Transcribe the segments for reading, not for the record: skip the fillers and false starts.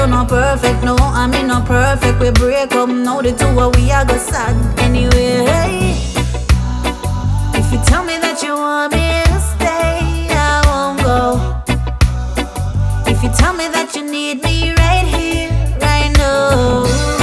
you're not perfect, no, I mean not perfect. We break up, now the two of we are go sad anyway. If you tell me that you want me to stay, I won't go. If you tell me that you need me right here, right now,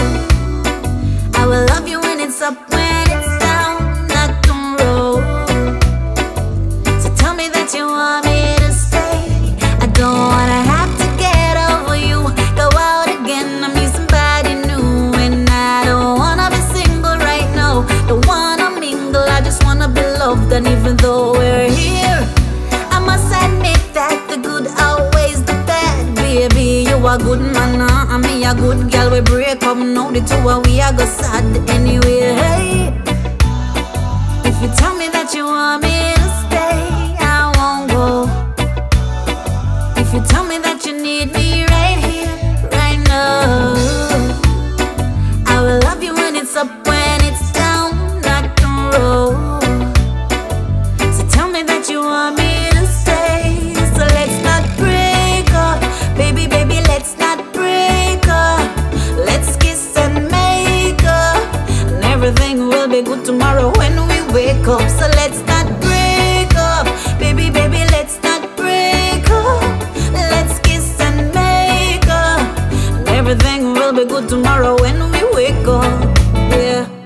I will love you when it's up, when it's down, not tomorrow. So tell me that you want me to stay. I don't wanna have to get over you, go out again, I meet somebody new. And I don't wanna be single right now, don't wanna mingle, I just wanna be loved. And even though we're here, I must admit that the good outweighs the bad. Baby, you a good man, and me a good girl. We break up, now the two of we a go sad anyway. If you tell me that you want me to stay, I won't go. If you tell me that you need me right here, right now, I will love you when it's up, when it's down, not tomorrow. So tell me that you want me to stay. So let's not break up, baby, baby, let's not break up. Let's kiss and make up, and everything will be good tomorrow when we wake up. So let's not break up, baby, baby, let's not break up. Let's kiss and make up, and everything will be good tomorrow when we wake up. Yeah.